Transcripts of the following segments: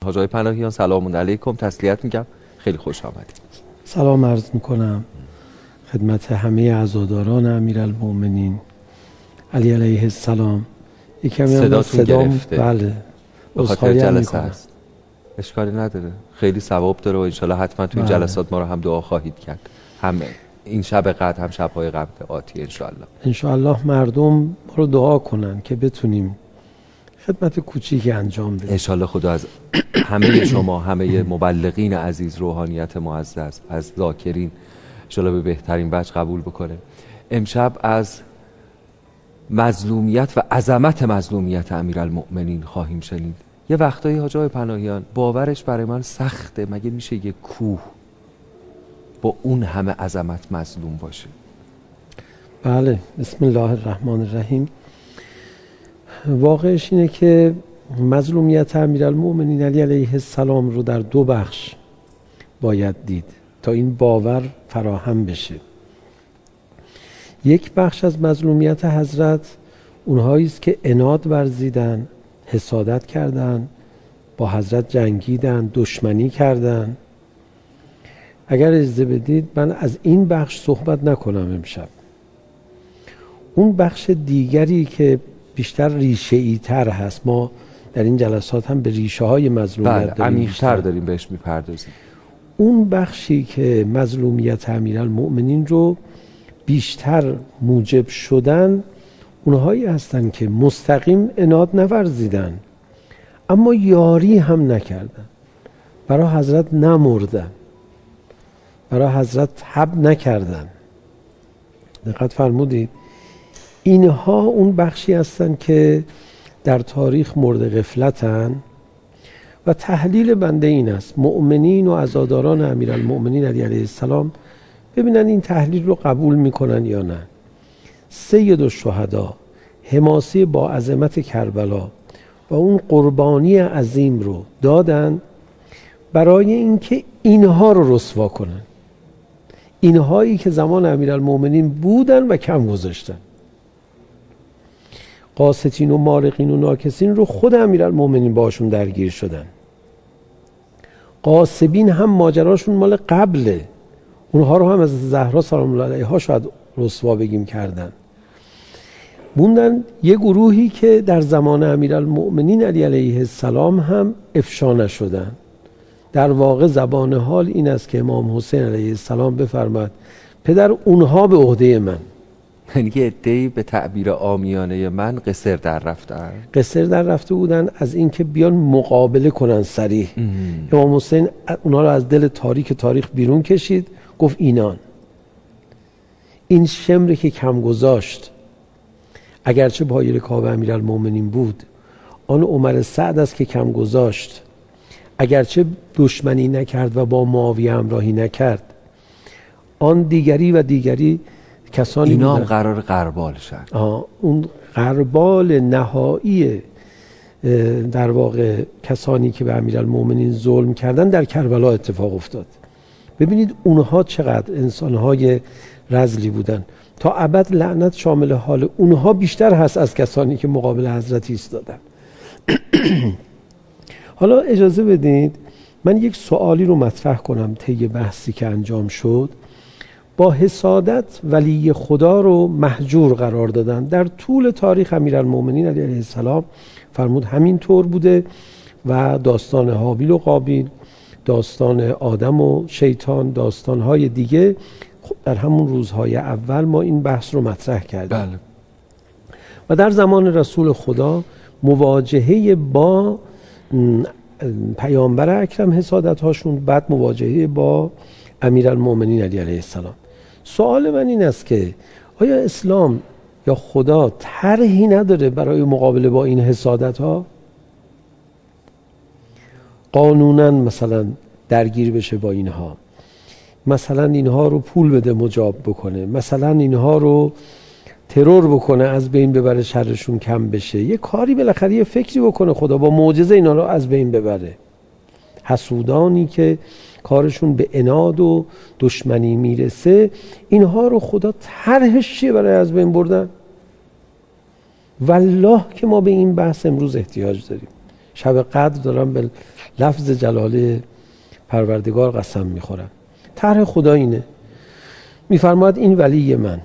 حاج آقای پناهیان سلام علیکم، تسلیت میگم، خیلی خوش آمدید. سلام عرض میکنم خدمت همه عزاداران امیرالمؤمنین علی علیه السلام. یکم صداتون گرفته. بله، به خاطر جلسه است. اشکالی نداره، خیلی ثواب داره و انشالله حتما توی این جلسات ما رو هم دعا خواهید کرد، همه این شب قدر هم شب‌های قبل آتی انشالله مردم ما رو دعا کنن که بتونیم خدمت کوچیکی انجام بدیم. انشالله خدا از همه شما، همه مبلغین عزیز، روحانیت معزز، از ذاکرین انشالله به بهترین وجه قبول بکنه. امشب از مظلومیت و عظمت مظلومیت امیرالمؤمنین خواهیم شنید. یه وقتایی حاج آقای پناهیان باورش برای من سخته، مگه میشه یه کوه با اون همه عظمت مظلوم باشه؟ بله، بسم الله الرحمن الرحیم. واقعش اینه که مظلومیت امیرالمؤمنین علی علیه السلام رو در دو بخش باید دید تا این باور فراهم بشه. یک بخش از مظلومیت حضرت اونهایی است که عناد ورزیدن، حسادت کردن، با حضرت جنگیدن، دشمنی کردن. اگر اجازه بدید من از این بخش صحبت نکنم امشب. اون بخش دیگری که بیشتر ریشه‌ای تر هست، ما در این جلسات هم به ریشه های مظلومیت عمیق‌تر داریم بهش میپردازیم. اون بخشی که مظلومیت امیرالمؤمنین رو بیشتر موجب شدن اونهایی هستن که مستقیم عناد نورزیدن اما یاری هم نکردن، برای حضرت نمردن، برای حضرت حب نکردن. دقت فرمودید؟ اینها اون بخشی هستن که در تاریخ مورد غفلتن و تحلیل بنده این است مؤمنین و عزاداران امیرالمؤمنین علی علیه السلام ببینن این تحلیل رو قبول میکنن یا نه. سید الشهدا حماسه با عظمت کربلا و اون قربانی عظیم رو دادن برای اینکه اینها رو رسوا کنن، اینهایی که زمان امیرالمؤمنین بودن و کم گذاشتن. قاسطین و مارقین و ناکسین رو خود امیرالمؤمنین باشون درگیر شدن. قاسبین هم ماجراشون مال قبله، اونها رو هم از زهرا سلام الله علیها شاید رسوا بگیم کردن. موندن یه گروهی که در زمان امیرالمؤمنین علی علیه السلام هم افشا نشدن. در واقع زبان حال این است که امام حسین علیه السلام بفرماد پدر اونها به عهده من، یعنی که عده‌ای به تعبیر عامیانه من قصر در رفتن، قصر در رفته بودن از اینکه بیان مقابله کنن صریح. امام حسین اونها رو از دل تاریک تاریخ بیرون کشید، گفت اینان. این شمری که کم گذاشت اگرچه پای رکاب امیرالمؤمنین بود، آن عمر سعد است که کم گذاشت اگرچه دشمنی نکرد و با معاویه همراهی نکرد، آن دیگری و دیگری کسانی اینا هم بودن. قرار غربال شد. اون غربال نهایی در واقع کسانی که به امیرالمؤمنین ظلم کردن در کربلا اتفاق افتاد. ببینید اونها چقدر انسانهای رذلی بودن، تا ابد لعنت شامل حال اونها بیشتر هست از کسانی که مقابل حضرت ایستادن. حالا اجازه بدید من یک سوالی رو مطرح کنم طی بحثی که انجام شد. با حسادت ولی خدا رو محجور قرار دادن. در طول تاریخ امیرالمؤمنین علیه السلام فرمود همین طور بوده و داستان هابیل و قابیل، داستان آدم و شیطان، داستانهای دیگه در همون روزهای اول ما این بحث رو مطرح کردیم. بله. و در زمان رسول خدا مواجهه با پیامبر اکرم حسادت هاشون، بعد مواجهه با امیرالمؤمنین علیه السلام. سوال من این است که آیا اسلام یا خدا طرحی نداره برای مقابله با این حسادت ها؟ قانونا مثلا درگیر بشه با اینها، مثلا اینها رو پول بده مجاب بکنه، مثلا اینها رو ترور بکنه از بین ببره، شرشون کم بشه، یه کاری بالاخره یه فکری بکنه خدا با معجزه اینا رو از بین ببره. حسودانی که کارشون به عناد و دشمنی میرسه، اینها رو خدا طرحش چیه برای از بین بردن؟ والله که ما به این بحث امروز احتیاج داریم. شب قدر دارم به لفظ جلاله پروردگار قسم میخورم. طرح خدا اینه، میفرماید این ولی من،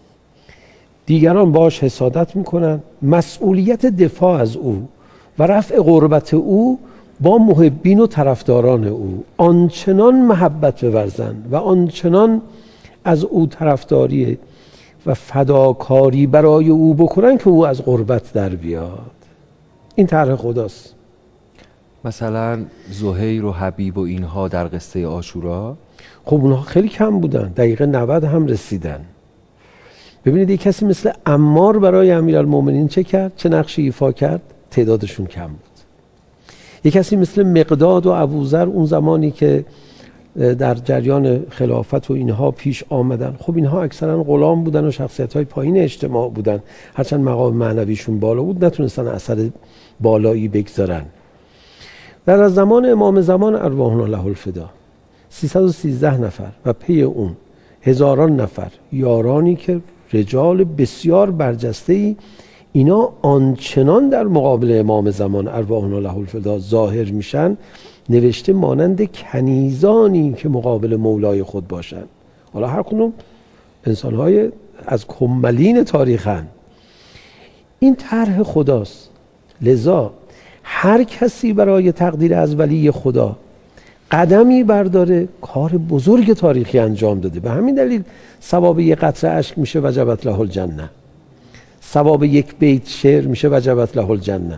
دیگران باش حسادت میکنن، مسئولیت دفاع از او و رفع غربت او با محبین و طرفداران او آنچنان محبت بورزند و آنچنان از او طرفداری و فداکاری برای او بکنن که او از غربت در بیاد. این طرح خداست. مثلا زهیر و حبیب و اینها در قصه عاشورا، خب اونها خیلی کم بودن، دقیقه 90 هم رسیدن. ببینید یک کسی مثل عمار برای امیرالمومنین چه کرد؟ چه نقشی ایفا کرد؟ تعدادشون کم بود. یک کسی مثل مقداد و ابوذر اون زمانی که در جریان خلافت و اینها پیش آمدن، خب اینها اکثرا غلام بودن و شخصیت‌های پایین اجتماع بودن، هرچند مقام معنویشون بالا بود نتونستن اثر بالایی بگذارن. در زمان امام زمان ارواحنا له الفدا 313 نفر و پی اون هزاران نفر یارانی که رجال بسیار برجسته‌ای، اینا آنچنان در مقابل امام زمان ارواحنا له الفدا ظاهر میشن، نوشته مانند کنیزانی که مقابل مولای خود باشن. حالا هر کدوم انسان‌های از کمالین تاریخن. این طرح خداست. لذا هر کسی برای تقدیر از ولی خدا قدمی برداره، کار بزرگ تاریخی انجام داده. به همین دلیل ثواب یک قطره اشک میشه وجبت له الجنه، ثواب یک بیت شعر میشه وجبت له الجنه،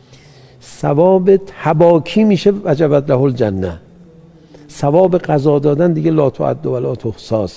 ثواب تباکی میشه وجبت له الجنه، ثواب قضا دادن دیگه لا تعد و لا تحصی.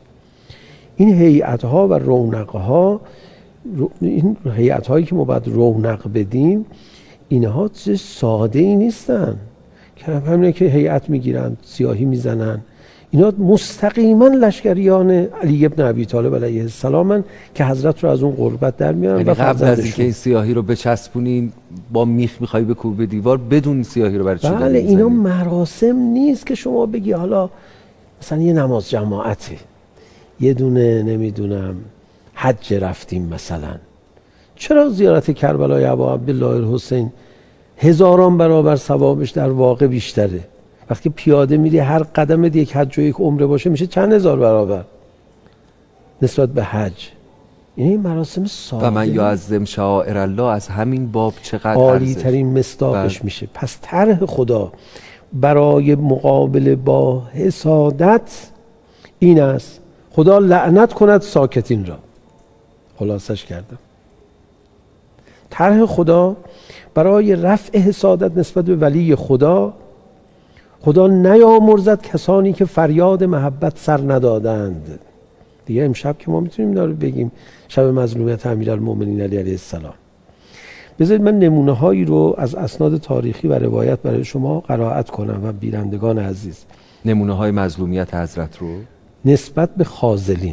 این هیئت‌ها و رونق‌ها، این هیئت‌هایی که ما باید رونق بدیم، اینها چه ساده ای نیستن که همینه که هیئت میگیرن سیاهی میزنن. اینا مستقیما لشکریان علی ابن ابی طالب علیه السلام که حضرت رو از اون غربت در میارن. یعنی قبل از اینکه این سیاهی رو بچسبونین با میخ میخوای بکوب به دیوار، بدون سیاهی رو برای چی؟ بله، اینا مراسم نیست که شما بگی حالا مثلا یه نماز جماعته، یه دونه نمیدونم حج رفتیم مثلا. چرا زیارت کربلای ابا عبدالله الحسین هزاران برابر ثوابش در واقع بیشتره؟ وقتی پیاده میری هر قدمت یک حج و یک عمره باشه میشه چند هزار برابر نسبت به حج. این مراسم ساده و من یعظم شعائر الله از همین باب چقدر عالی ترین مصداقش میشه. پس طرح خدا برای مقابله با حسادت این است: خدا لعنت کند ساکتین را. خلاصش کردم. طرح خدا برای رفع حسادت نسبت به ولی خدا: خدا نیامرزد کسانی که فریاد محبت سر ندادند. دیگه امشب که ما میتونیم داره بگیم شب مظلومیت امیرالمومنین علی علیه السلام. بذارید من نمونه هایی رو از اسناد تاریخی و روایت برای شما قرائت کنم و بینندگان عزیز. نمونه های مظلومیت حضرت رو نسبت به خاذلین،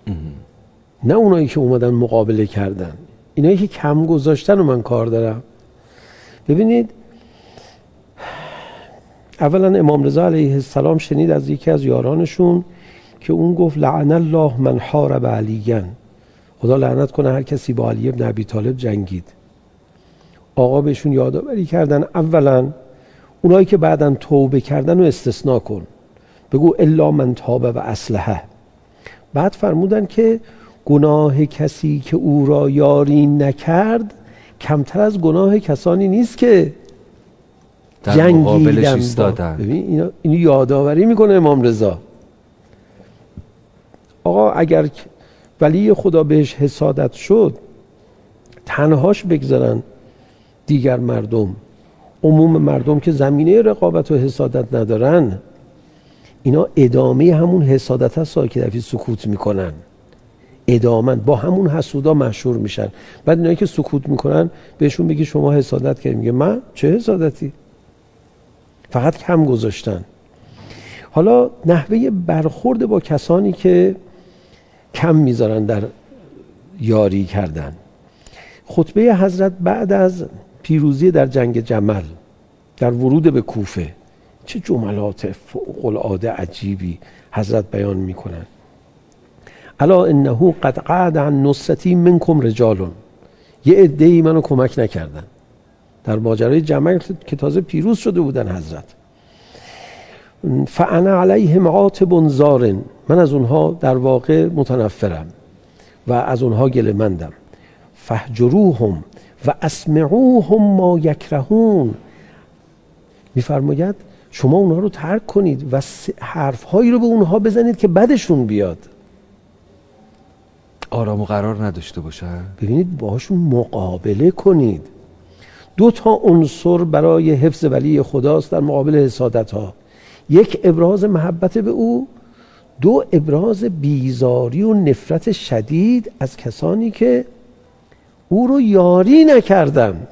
نه اونایی که اومدن مقابله کردن، اینایی که کم گذاشتن رو من کار دارم. ببینید، اولا امام رضا علیه السلام شنید از یکی از یارانشون که اون گفت لعن الله من حارب علیاً، خدا لعنت کنه هر کسی با علی ابن ابی طالب جنگید. آقا بهشون یادآوری کردن اولا اونایی که بعداً توبه کردن رو استثناء کن، بگو الا من تاب و اصلحه. بعد فرمودن که گناه کسی که او را یاری نکرد کمتر از گناه کسانی نیست که در مقابلش ایستادن. ببین اینو یادآوری میکنه امام رضا. آقا اگر ولی خدا بهش حسادت شد، تنهاش بگذارن دیگر مردم، عموم مردم که زمینه رقابت و حسادت ندارن، اینا ادامه همون حسادت هست که دفعی سکوت میکنن، ادامن با همون حسودا مشهور میشن. بعد اینایی که سکوت میکنن بهشون بگی شما حسادت کردی، میگه من چه حسادتی، فقط کم گذاشتن. حالا نحوه برخورد با کسانی که کم میذارن در یاری کردن. خطبه حضرت بعد از پیروزی در جنگ جمل، در ورود به کوفه، چه جملات فوق العاده عجیبی حضرت بیان میکنن. الا انه قد قعد عن نصرتی منکم رجال، یه عده‌ای منو کمک نکردن. در ماجرای جمل که تازه پیروز شده بودن حضرت. فانا علیهم عاتب زار، من از اونها در واقع متنفرم و از اونها گله‌مندم. فهجروهم و اسمعوهم ما یکرهون، میفرماید شما اونها رو ترک کنید و حرفهایی رو به اونها بزنید که بدشون بیاد. آرام و قرار نداشته باشن. ببینید باهاشون مقابله کنید. 2 عنصر برای حفظ ولی خداست در مقابل حسادت ها. 1 ابراز محبت به او، 2 ابراز بیزاری و نفرت شدید از کسانی که او رو یاری نکردند.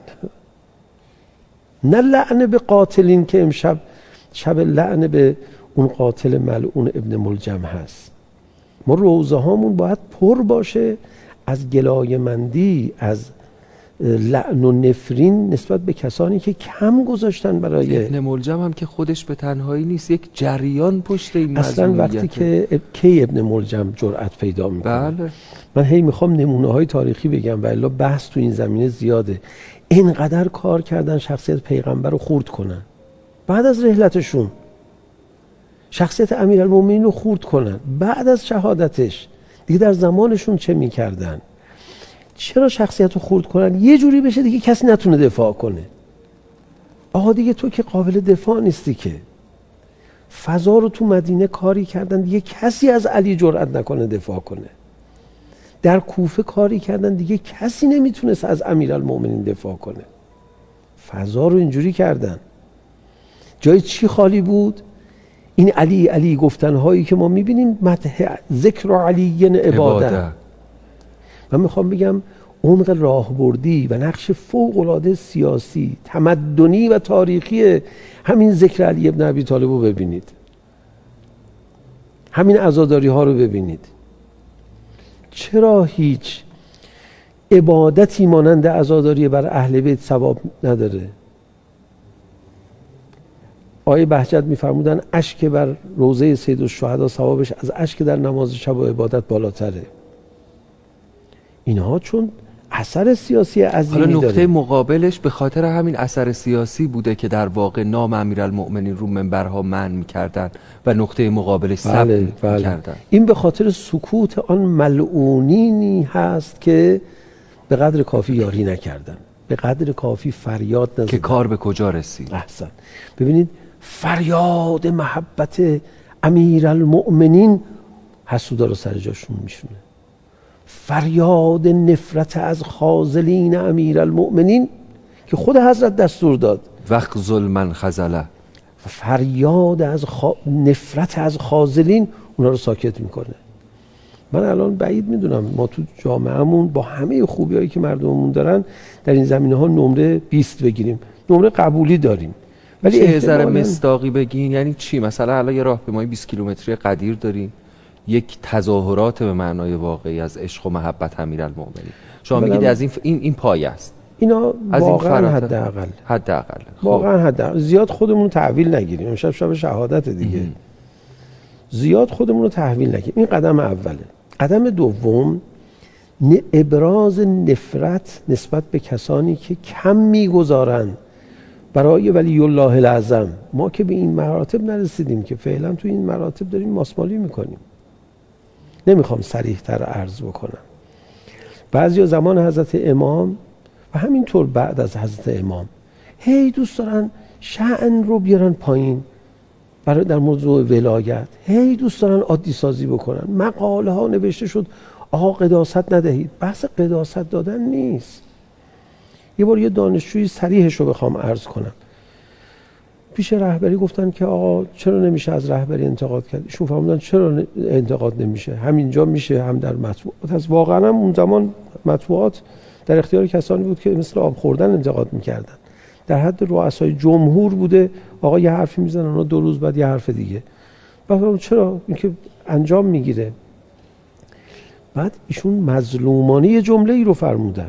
نه لعن به قاتلین که امشب شب لعن به اون قاتل ملعون ابن ملجم هست. ما روزه هامون باید پر باشه از گلایه‌مندی، از لعن و نفرین نسبت به کسانی که کم گذاشتن برای ابن ملجم هم که خودش به تنهایی نیست، یک جریان پشت این اصلا وقتی که کی ابن ملجم جرأت پیدا میکنه. بله. من هی میخوام نمونه های تاریخی بگم و الا بحث تو این زمینه زیاده. اینقدر کار کردن شخصیت پیغمبر رو خورد کنن، بعد از رحلتشون شخصیت امیرالمومنین رو خورد کنن، بعد از شهادتش دیگه در زمانشون چه میکردن؟ چرا شخصیت رو خورد کنن؟ یه جوری بشه دیگه کسی نتونه دفاع کنه. آقا دیگه تو که قابل دفاع نیستی که. فضا رو تو مدینه کاری کردن دیگه کسی از علی جرأت نکنه دفاع کنه. در کوفه کاری کردن دیگه کسی نمیتونست از امیرالمومنین دفاع کنه. فضا رو اینجوری کردن. جای چی خالی بود؟ این علی علی گفتنهایی که ما میبینیم، مدح ذکر علی عباده. من میخوام بگم عمق راهبردی و نقش فوق‌العاده سیاسی، تمدنی و تاریخی همین ذکر علی ابن ابی طالب رو ببینید. همین عزاداری ها رو ببینید. چرا هیچ عبادتی مانند عزاداری بر اهل بیت ثواب نداره؟ آیه بهجت میفرمودن اشک بر روضه سید الشهدا ثوابش از اشک در نماز شب و عبادت بالاتره. اینها چون اثر سیاسی عظیمی داره. حالا نقطه مقابلش به خاطر همین اثر سیاسی بوده که در واقع نام امیرالمؤمنین رو منبرها منع می‌کردن و نقطه مقابلش ثبت می‌کردن. این به خاطر سکوت آن ملعونینی هست که به قدر کافی یاری نکردن، به قدر کافی فریاد نزدن. که کار به کجا رسید؟ احسن. ببینید فریاد محبت امیرالمؤمنین حسودا رو سر جاشون میشونه. فریاد نفرت از خاذلین امیرالمؤمنین که خود حضرت دستور داد، وقت ظلمن خذله، فریاد از نفرت از خاذلین اونا رو ساکت میکنه. من الان بعید میدونم ما تو جامعهمون با همه خوبیایی که مردممون دارن در این زمینه ها نمره 20 بگیریم. نمره قبولی داریم، ولی چه ذره مصداقی بگین؟ یعنی چی؟ مثلا الان یه راهپیمایی 20 کیلومتری قدیر داریم، یک تظاهرات به معنای واقعی از عشق و محبت امیرالمؤمنین. شما میگید از این پایه است. اینا واقعا حداقل واقعا حداقل زیاد خودمون رو تحویل نگیریم. امشب شب شهادت دیگه. زیاد خودمون رو تحویل نگیریم. این قدم اوله. قدم دوم ابراز نفرت نسبت به کسانی که کم میگذارن برای ولی الله الاعظم. ما که به این مراتب نرسیدیم که فعلا تو این مراتب داریم ماسمالی میکنیم. نمیخوام صریح‌تر عرض بکنم. بعضیا زمان حضرت امام و همینطور بعد از حضرت امام هی دوست دارن شأن رو بیارن پایین برای در موضوع ولایت. هی دوست دارن عادی سازی بکنن. مقاله ها نوشته شد آقا قداست ندهید. بحث قداست دادن نیست. یه بار یه دانشجوی صریحش رو بخوام عرض کنم، پیش رهبری گفتن که آقا چرا نمیشه از رهبری انتقاد کرد؟ ایشون فرمودن چرا انتقاد نمیشه؟ همینجا میشه، هم در مطبوعات هست. واقعا هم اون زمان مطبوعات در اختیار کسانی بود که مثل آب خوردن انتقاد میکردن. در حد رؤسای جمهور بوده، آقا یه حرفی میزنن اونا 2 روز بعد یه حرف دیگه. بعد چرا؟ اینکه انجام میگیره. بعد ایشون مظلومانه یه جمله ای رو فرمودن.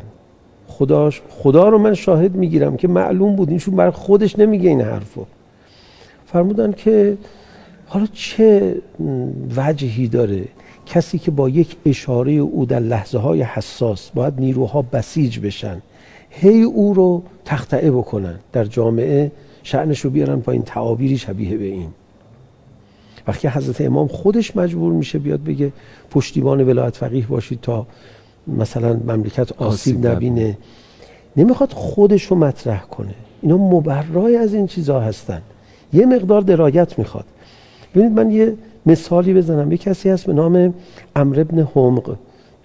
خدا رو من شاهد میگیرم که معلوم بود ایشون برای خودش نمیگه این حرفو. فرمودن که حالا چه وجهی داره کسی که با یک اشاره او در لحظه های حساس باید نیروها بسیج بشن، هی او رو تخطئه بکنن در جامعه، شأنش رو بیارن پایین، تعابیری شبیه به این. وقتی حضرت امام خودش مجبور میشه بیاد بگه پشتیبان ولایت فقیه باشید تا مثلا مملکت آسیب نبینه، نمیخواد خودش رو مطرح کنه. اینا مبرای از این چیزها هستن. یه مقدار درایت میخواد. ببینید من یه مثالی بزنم. یه کسی هست به نام عمرو بن حمق،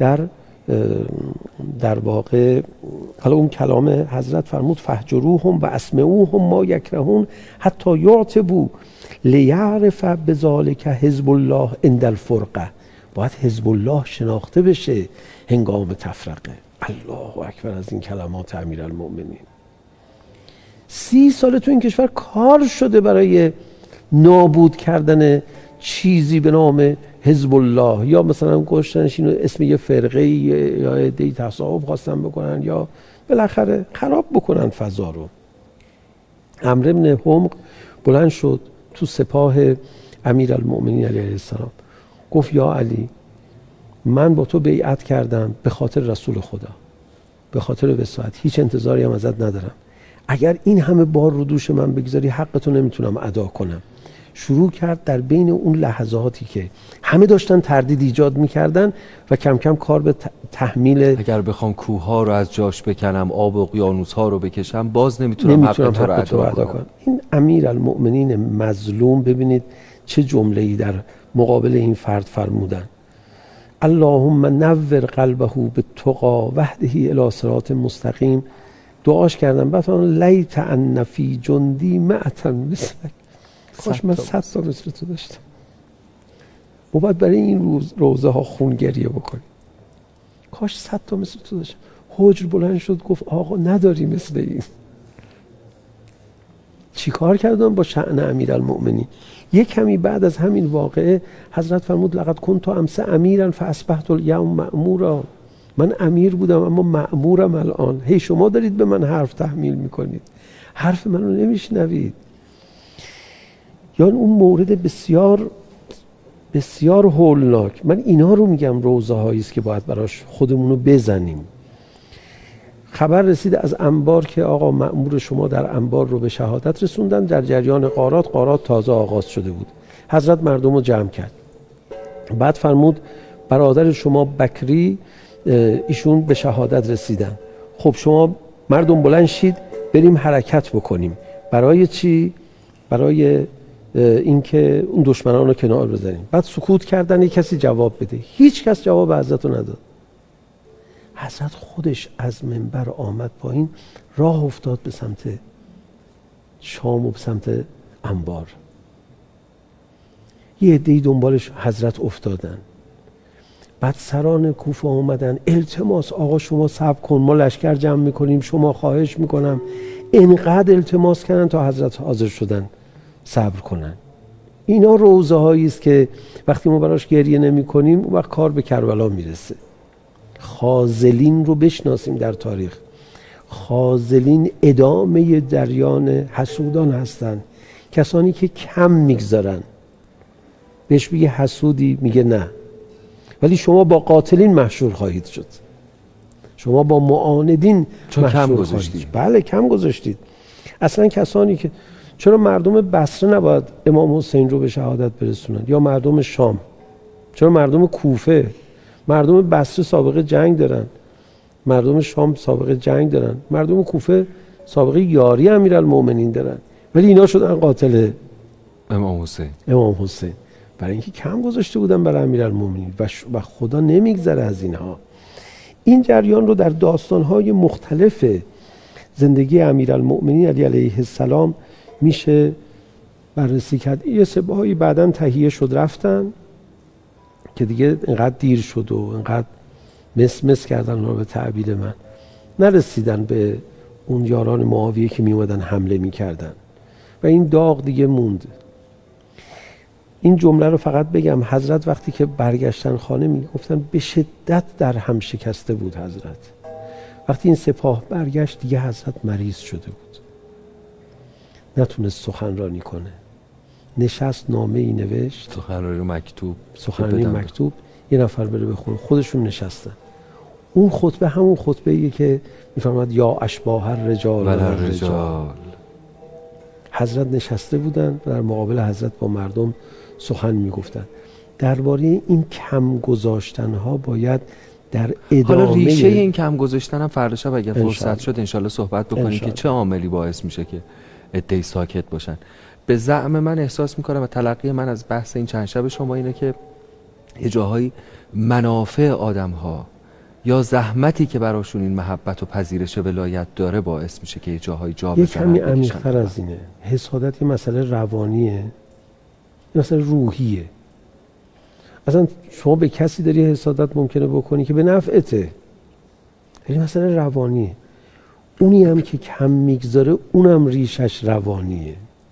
در واقع حالا اون کلام حضرت فرمود فهجروهم و اسمعوهم ما یکرهون حتی یعتبوا لیعرف بذالک حزب الله عند الفرقه. باید حزب الله شناخته بشه هنگام تفرقه. الله اکبر از این کلمات امیرالمؤمنین. 30 سال تو این کشور کار شده برای نابود کردن چیزی به نام حزب الله، یا مثلا گشتنش اینو اسم یه فرقه یا عده‌ای تصاحب خواستن بکنن یا بالاخره خراب بکنن فضا رو. عمرو بن حمق بلند شد تو سپاه امیرالمؤمنین علیه السلام، گفت یا علی، من با تو بیعت کردم به خاطر رسول خدا، به خاطر وصایت، هیچ انتظاری هم ازت ندارم. اگر این همه بار رو دوش من بگذاری حقتو نمیتونم ادا کنم. شروع کرد در بین اون لحظاتی که همه داشتن تردید ایجاد میکردن و کم کم کار به تحمیل، اگر بخوام کوه ها رو از جاش بکنم، آب و اقیانوس ها رو بکشم، باز نمیتونم حقتو رو ادا کنم. این امیرالمؤمنین مظلوم، ببینید چه جمله‌ای در مقابل این فرد فرمودن. اللهم نور قلبه بالتقى وهده الی صراط مستقیم. دعاش کردم بعد لیت ان فی جندی معتا مثلک. کاش من 100 تا مثل تو داشتم. ما باید برای این روزه ها خون گریه بکنیم. کاش 100 تا مثل تو داشتم. حجر بلند شد گفت آقا نداری مثل این. چی کار کردم با شأن امیرالمؤمنین؟ یک کمی بعد از همین واقعه حضرت فرمود لقد کنت امس امیرا فاصبحت الیوم مأمورا. من امیر بودم اما مأمورم الان. هی شما دارید به من حرف تحمیل میکنید، حرف منو نمیشنوید. یا اون مورد بسیار بسیار هولناک، من اینا رو میگم روزه هایی است که باید براش خودمونو بزنیم. خبر رسید از انبار که آقا مأمور شما در انبار رو به شهادت رسوندن. در جریان قارات تازه آغاز شده بود. حضرت مردم رو جمع کرد. بعد فرمود برادر شما بکری ایشون به شهادت رسیدن. خب شما مردم بلند شید بریم حرکت بکنیم. برای چی؟ برای اینکه اون دشمنان رو کنار بزنیم. بعد سکوت کردن، یک کسی جواب بده. هیچ کس جواب حضرت رو نداد. حضرت خودش از منبر آمد پایین، راه افتاد به سمت شام و به سمت انبار. یه عده‌ای دنبالش حضرت افتادن. بعد سران کوفه آمدن، التماس آقا شما صبر کن، ما لشکر جمع میکنیم، شما خواهش میکنم. اینقدر التماس کردن تا حضرت حاضر شدن صبر کنن. اینا روزه هایی است که وقتی ما براش گریه نمی کنیم اون وقت کار به کربلا میرسه. خاذلین رو بشناسیم در تاریخ. خاذلین ادامه جریان حسودان هستن. کسانی که کم میگذارن. بهش بگه حسودی میگه نه، ولی شما با قاتلین محشور خواهید شد. شما با معاندین کم گذاشتید. بله کم گذاشتید. اصلا کسانی که چرا مردم بصره نباید امام حسین رو به شهادت برسونن؟ یا مردم شام؟ چرا مردم کوفه؟ مردم بصره سابقه جنگ دارن، مردم شام سابقه جنگ دارن، مردم کوفه سابقه یاری امیرالمؤمنین دارن، ولی اینا شدن قاتل امام حسین. برای اینکه کم گذاشته بودن برای امیرالمؤمنین و خدا نمیگذره از اینها. این جریان رو در داستان‌های مختلف زندگی امیرالمؤمنین علیه السلام میشه بررسی کرد. یه سپاهی بعداً تهیه شد رفتن که دیگه اینقدر دیر شد و اینقدر مس کردن رو به تعبیر من نرسیدن به اون یاران معاویه که می اومدن حمله میکردن و این داغ دیگه موند. این جمله رو فقط بگم، حضرت وقتی که برگشتن خانه میگفتن به شدت در هم شکسته بود حضرت. وقتی این سپاه برگشت دیگه حضرت مریض شده بود، نتونست سخنرانی کنه. نشست نامه ای نوشت، سخنرانی مکتوب، یه نفر بره بخونه. خودشون نشستن. اون خطبه همون خطبه‌ایه که میفرماد یا اشباح الرجال و الرجال. حضرت نشسته بودن در مقابل حضرت با مردم سخن میگفتن. درباره این کم گذاشتن ها باید در ادامه، حالا ریشه این کم گذاشتن هم فردا شب اگر فرصت شد انشالله صحبت بکنیم که چه عاملی باعث میشه که عده‌ای ساکت باشن. به زعم من احساس میکنم و تلقی من از بحث این چند شب شما اینه که یه جاهای منافع آدم ها یا زحمتی که براشون این محبت و پذیرش ولایت داره باعث میشه که یه جاهای جا بزنن. یه کمی عمیق‌تر از اینه. حسادت یه مسئله روانیه، یه مسئله روحیه. اصلا شما به کسی داری حسادت ممکنه بکنی که به نفعته، ولی مسئله روانیه. اونی هم که کم میگذاره اونم ریشش روانیه.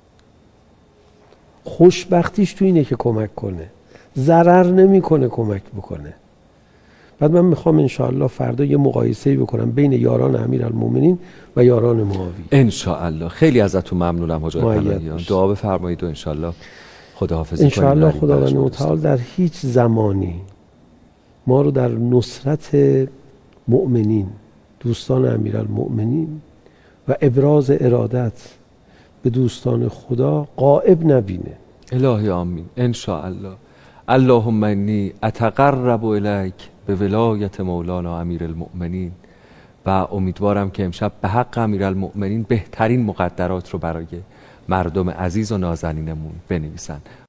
خوشبختیش تو اینه که کمک کنه، ضرر نمیکنه کمک بکنه. بعد من میخوام انشاءالله فردا یه مقایسه‌ای بکنم بین یاران امیرالمومنین و یاران معاویه. انشاءالله. خیلی ازتون ممنونم حاج آقای پناهیان. دعا بفرمایید و انشاءالله خداحافظی کنیم. انشاءالله خداوند متعال در هیچ زمانی ما رو در نصرت مؤمنین، دوستان امیرالمؤمنین و ابراز ارادت به دوستان خدا غائب نبینه. الهی آمین. انشاءالله. اللهم انی اتقرب الیک به ولایت مولانا امیرالمؤمنین و امیدوارم که امشب به حق امیرالمؤمنین بهترین مقدرات رو برای مردم عزیز و نازنینمون بنویسن.